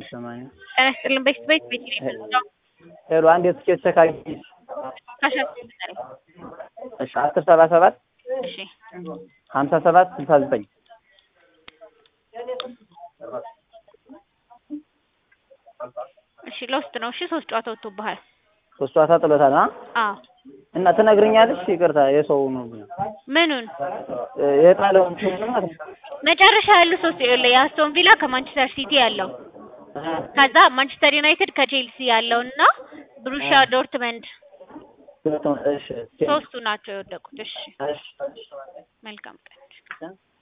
ሰማንያ አናስጥልን ቤት ነው ሄሎ አንዴ ትኬት ተካይ ካሻት እሺ 1077 እሺ 57 69 እሺ ለውስጥ ነው እሺ 3 ጨዋታ ወጥቶብሃል 3 ጨዋታ ጥሎታል አዎ እና ትነግሪኛለሽ ይቅርታ የሰው ነው ምኑን የጣለው መጨረሻ ያሉ 3 የአስቶን ቪላ ከማንቸስተር ሲቲ ያለው ከዛ ማንቸስተር ዩናይትድ ከቼልሲ ያለውና ብሩሻ ዶርትመንድ እሺ ሶስቱ ናቸው የወደቁት እሺ መልካም ቀን